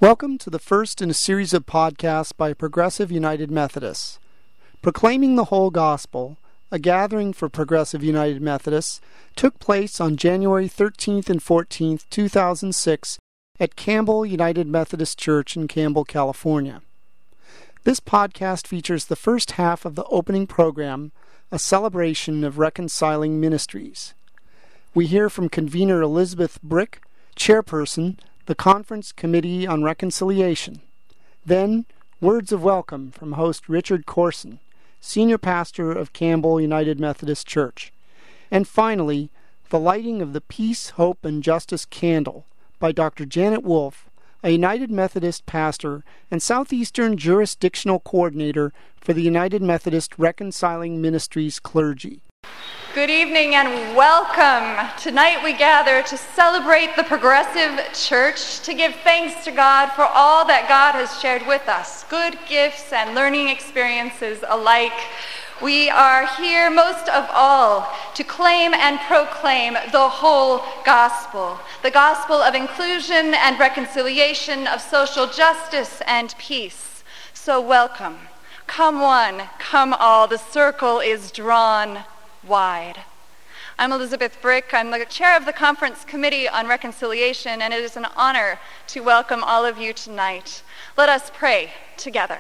Welcome to the first in a series of podcasts by Progressive United Methodists. Proclaiming the Whole Gospel, a gathering for Progressive United Methodists, took place on January 13th and 14th, 2006 at Campbell United Methodist Church in Campbell, California. This podcast features the first half of the opening program, a celebration of reconciling ministries. We hear from convener Elizabeth Brick, chairperson, the Conference Committee on Reconciliation. Then, words of welcome from host Richard Corson, senior pastor of Campbell United Methodist Church. And finally, the lighting of the Peace, Hope, and Justice Candle by Dr. Janet Wolf, a United Methodist pastor and Southeastern Jurisdictional Coordinator for the United Methodist Reconciling Ministries clergy. Good evening and welcome. Tonight we gather to celebrate the Progressive Church, to give thanks to God for all that God has shared with us, good gifts and learning experiences alike. We are here most of all to claim and proclaim the whole gospel, the gospel of inclusion and reconciliation, of social justice and peace. So welcome. Come one, come all, the circle is drawn wide. I'm Elizabeth Brick. I'm the chair of the Conference Committee on Reconciliation, and it is an honor to welcome all of you tonight. Let us pray together.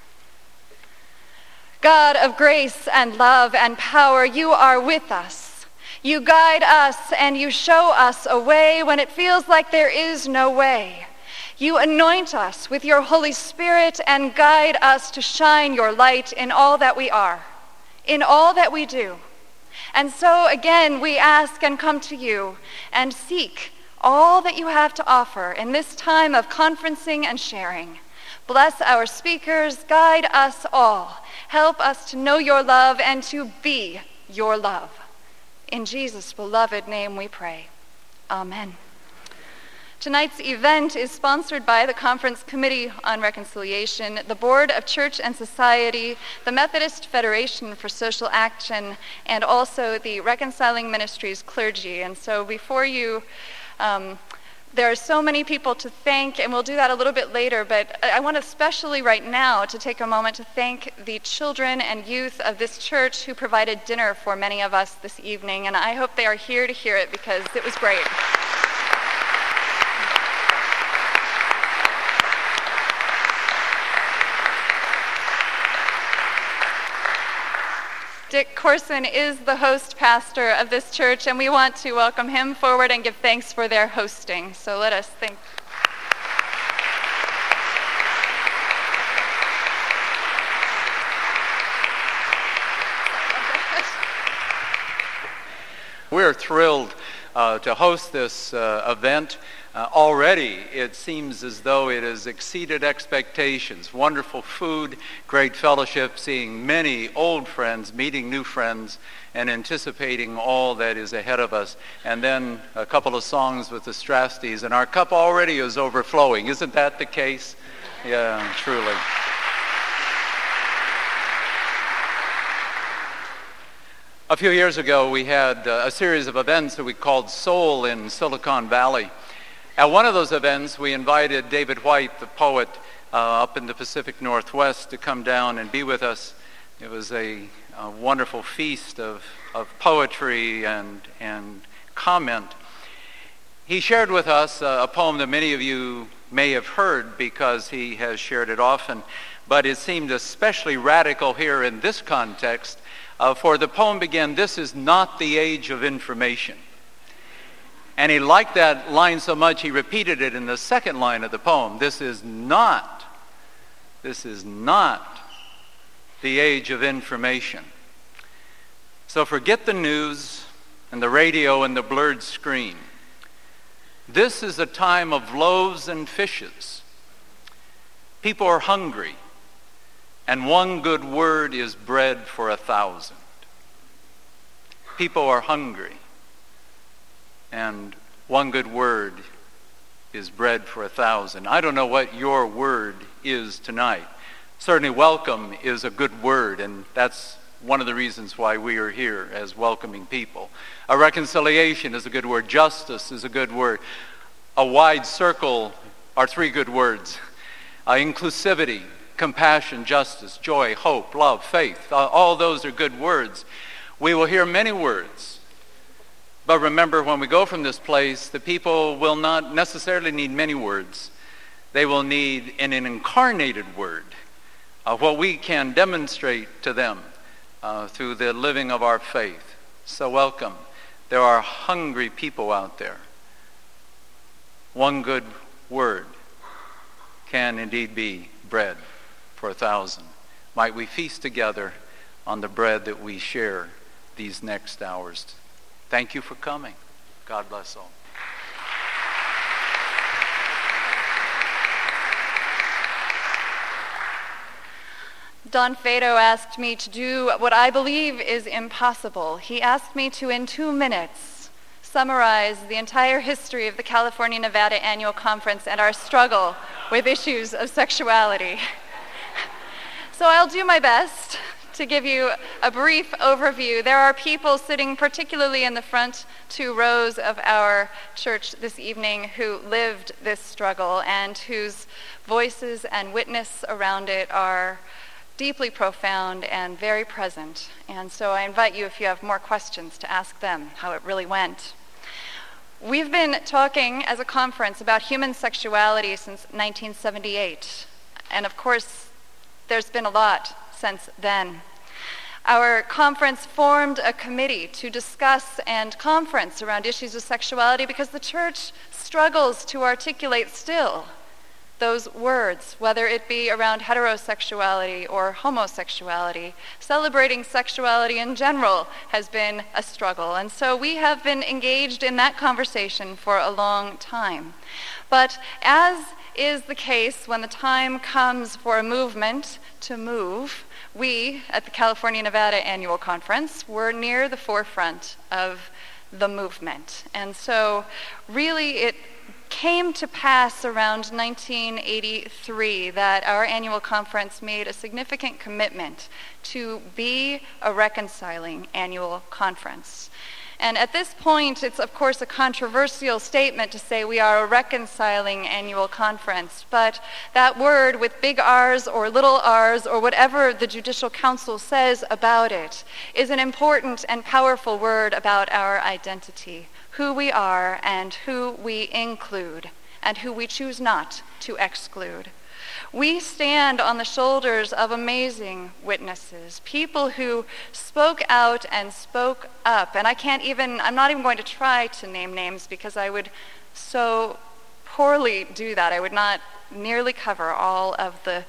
God of grace and love and power, you are with us. You guide us and you show us a way when it feels like there is no way. You anoint us with your Holy Spirit and guide us to shine your light in all that we are, in all that we do. And so again, we ask and come to you and seek all that you have to offer in this time of conferencing and sharing. Bless our speakers, guide us all. Help us to know your love and to be your love. In Jesus' beloved name we pray. Amen. Tonight's event is sponsored by the Conference Committee on Reconciliation, the Board of Church and Society, the Methodist Federation for Social Action, and also the Reconciling Ministries clergy. And so before you, there are so many people to thank, and we'll do that a little bit later, but I want especially right now to take a moment to thank the children and youth of this church who provided dinner for many of us this evening, and I hope they are here to hear it because it was great. Dick Corson is the host pastor of this church, and we want to welcome him forward and give thanks for their hosting. So let us thank. We're thrilled to host this event. Already, it seems as though it has exceeded expectations. Wonderful food, great fellowship, seeing many old friends, meeting new friends, and anticipating all that is ahead of us. And then a couple of songs with the Strasties, and our cup already is overflowing. Isn't that the case? Yeah, truly. A few years ago, we had a series of events that we called Soul in Silicon Valley. At one of those events, we invited David White, the poet, up in the Pacific Northwest to come down and be with us. It was a wonderful feast of poetry and comment. He shared with us a poem that many of you may have heard because he has shared it often, but it seemed especially radical here in this context, for the poem began, "This is not the age of information." And he liked that line so much, he repeated it in the second line of the poem. This is not the age of information. So forget the news and the radio and the blurred screen. This is a time of loaves and fishes. People are hungry, and one good word is bread for 1,000. People are hungry, and one good word is bread for 1,000. I don't know what your word is tonight. Certainly welcome is a good word, and that's one of the reasons why we are here as welcoming people. A reconciliation is a good word. Justice is a good word. A wide circle are three good words. Inclusivity, compassion, justice, joy, hope, love, faith. All those are good words. We will hear many words. But remember, when we go from this place, the people will not necessarily need many words. They will need an incarnated word, what we can demonstrate to them through the living of our faith. So welcome. There are hungry people out there. One good word can indeed be bread for 1,000. Might we feast together on the bread that we share these next hours. Thank you for coming. God bless all. Don Fado asked me to do what I believe is impossible. He asked me to, in 2 minutes, summarize the entire history of the California-Nevada Annual Conference and our struggle with issues of sexuality. So I'll do my best to give you a brief overview. There are people sitting particularly in the front 2 rows of our church this evening who lived this struggle and whose voices and witness around it are deeply profound and very present. And so I invite you, if you have more questions, to ask them how it really went. We've been talking as a conference about human sexuality since 1978. And of course, there's been a lot since then. Our conference formed a committee to discuss and conference around issues of sexuality because the church struggles to articulate still those words, whether it be around heterosexuality or homosexuality. Celebrating sexuality in general has been a struggle, and so we have been engaged in that conversation for a long time. But as is the case when the time comes for a movement to move, we at the California-Nevada Annual Conference were near the forefront of the movement. And so really it came to pass around 1983 that our annual conference made a significant commitment to be a reconciling annual conference. And at this point, it's of course a controversial statement to say we are a reconciling annual conference, but that word with big R's or little r's or whatever the Judicial Council says about it is an important and powerful word about our identity, who we are and who we include and who we choose not to exclude. We stand on the shoulders of amazing witnesses, people who spoke out and spoke up. And I'm not even going to try to name names because I would so poorly do that. I would not nearly cover all of the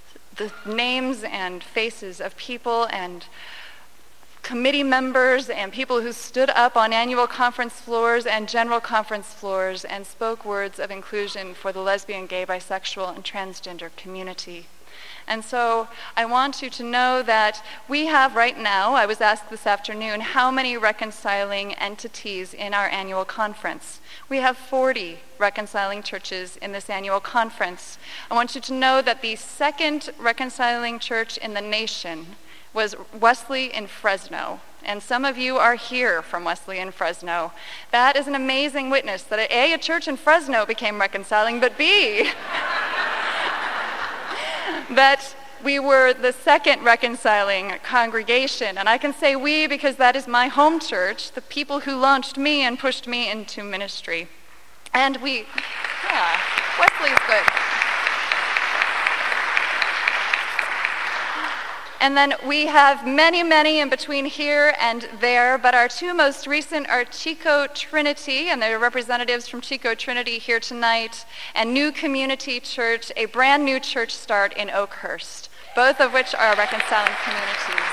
names and faces of people and committee members and people who stood up on annual conference floors and general conference floors and spoke words of inclusion for the lesbian, gay, bisexual, and transgender community. And so I want you to know that we have right now, I was asked this afternoon, how many reconciling entities in our annual conference. We have 40 reconciling churches in this annual conference. I want you to know that the second reconciling church in the nation was Wesley in Fresno. And some of you are here from Wesley in Fresno. That is an amazing witness that A, a church in Fresno became reconciling, but B, that we were the second reconciling congregation. And I can say we because that is my home church, the people who launched me and pushed me into ministry. And Wesley's good. And then we have many, many in between here and there, but our 2 most recent are Chico Trinity, and there are representatives from Chico Trinity here tonight, and New Community Church, a brand new church start in Oakhurst, both of which are reconciling communities.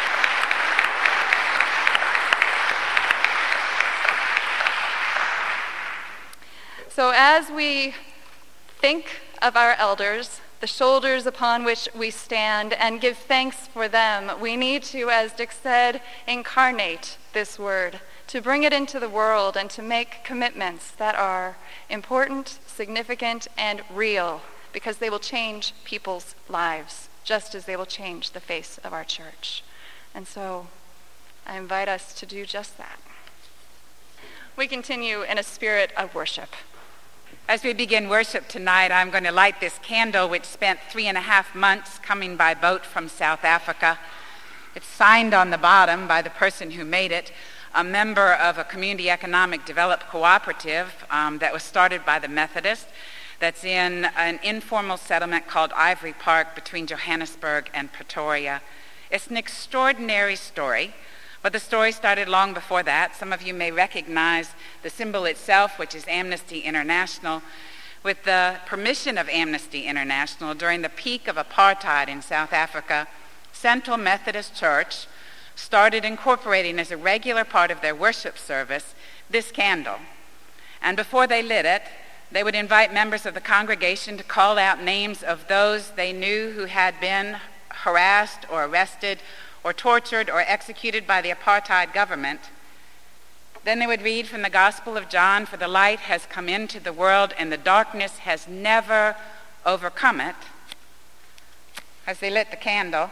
So as we think of our elders, the shoulders upon which we stand, and give thanks for them, we need to, as Dick said, incarnate this word, to bring it into the world and to make commitments that are important, significant, and real, because they will change people's lives, just as they will change the face of our church. And so I invite us to do just that. We continue in a spirit of worship. As we begin worship tonight, I'm going to light this candle, which spent 3.5 months coming by boat from South Africa. It's signed on the bottom by the person who made it, a member of a community economic development cooperative that was started by the Methodists, that's in an informal settlement called Ivory Park between Johannesburg and Pretoria. It's an extraordinary story, but the story started long before that. Some of you may recognize the symbol itself, which is Amnesty International. With the permission of Amnesty International, during the peak of apartheid in South Africa, Central Methodist Church started incorporating as a regular part of their worship service this candle. And before they lit it, they would invite members of the congregation to call out names of those they knew who had been harassed or arrested or tortured or executed by the apartheid government. Then they would read from the Gospel of John, "For the light has come into the world, and the darkness has never overcome it." As they lit the candle,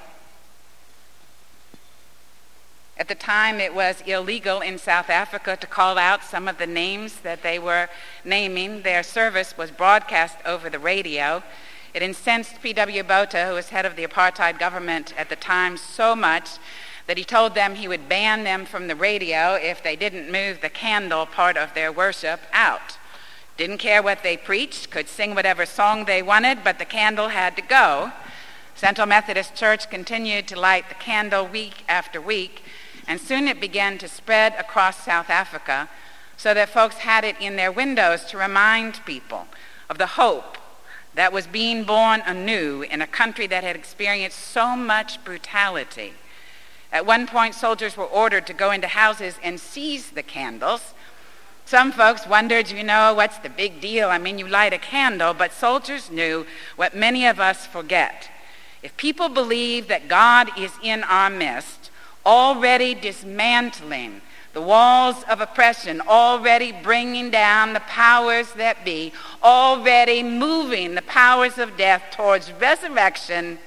at the time it was illegal in South Africa to call out some of the names that they were naming. Their service was broadcast over the radio. It incensed P.W. Botha, who was head of the apartheid government at the time, so much that he told them he would ban them from the radio if they didn't move the candle part of their worship out. Didn't care what they preached, could sing whatever song they wanted, but the candle had to go. Central Methodist Church continued to light the candle week after week, and soon it began to spread across South Africa so that folks had it in their windows to remind people of the hope that was being born anew in a country that had experienced so much brutality. At one point, soldiers were ordered to go into houses and seize the candles. Some folks wondered, what's the big deal? I mean, you light a candle, but soldiers knew what many of us forget. If people believe that God is in our midst, already dismantling the walls of oppression, already bringing down the powers that be, already moving the powers of death towards resurrection,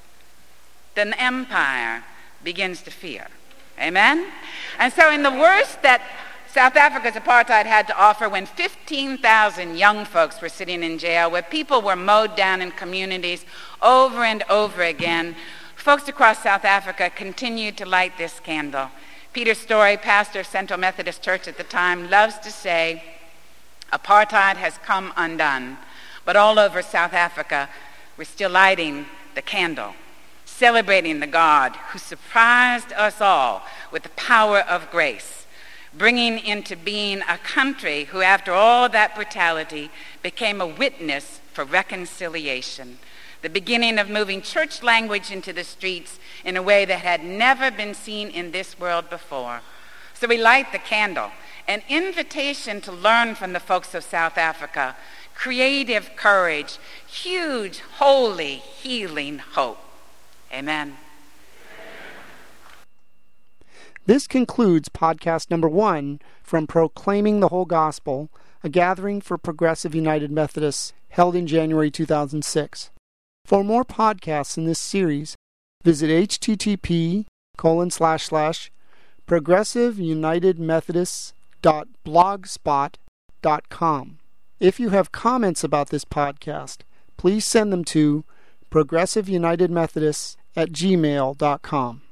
then the empire begins to fear. Amen? And so in the worst that South Africa's apartheid had to offer, when 15,000 young folks were sitting in jail, where people were mowed down in communities over and over again, folks across South Africa continued to light this candle. Peter Story, pastor of Central Methodist Church at the time, loves to say, apartheid has come undone, but all over South Africa, we're still lighting the candle, celebrating the God who surprised us all with the power of grace, bringing into being a country who, after all that brutality, became a witness for reconciliation. The beginning of moving church language into the streets in a way that had never been seen in this world before. So we light the candle, an invitation to learn from the folks of South Africa, creative courage, huge, holy, healing hope. Amen. This concludes podcast number 1 from Proclaiming the Whole Gospel, a gathering for Progressive United Methodists held in January 2006. For more podcasts in this series, visit http://progressiveunitedmethodists.blogspot.com. If you have comments about this podcast, please send them to progressiveunitedmethodists@gmail.com.